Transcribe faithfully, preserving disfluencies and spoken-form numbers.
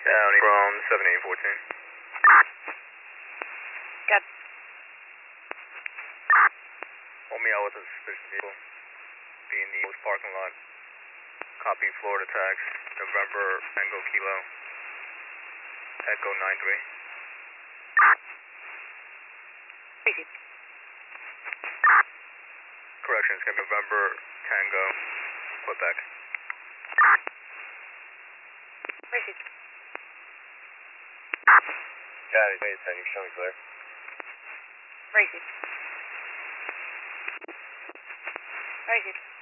County from seventeen fourteen. Got. Hold me out with a suspicious vehicle. Be in the East parking lot. Copy Florida tax. November Tango Kilo. Echo nine three. Crazy. Correction, it's going to be November Tango, Quebec. Crazy. Got it, wait, ten, you show me clear. Crazy. Crazy.